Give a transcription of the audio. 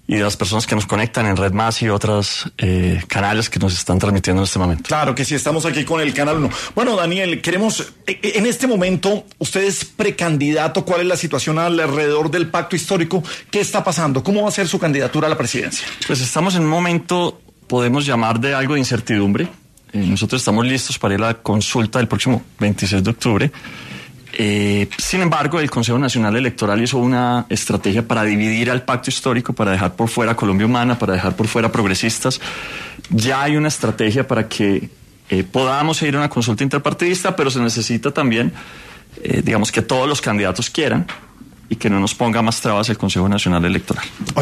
y de las personas que nos conectan en Red Más y otros canales que nos están transmitiendo en este momento. Claro que sí, estamos aquí con el Canal 1. Bueno, Daniel, queremos, en este momento, usted es precandidato, ¿cuál es la situación alrededor del pacto histórico? ¿Qué está pasando? ¿Cómo va a ser su candidatura a la presidencia? Pues estamos en un momento, podemos llamar de algo de incertidumbre. Nosotros estamos listos para ir a la consulta del próximo 26 de octubre. Sin embargo, el Consejo Nacional Electoral hizo una estrategia para dividir al pacto histórico, para dejar por fuera Colombia Humana, para dejar por fuera progresistas. Ya hay una estrategia para que podamos ir a una consulta interpartidista, pero se necesita también, digamos, que todos los candidatos quieran y que no nos ponga más trabas el Consejo Nacional Electoral.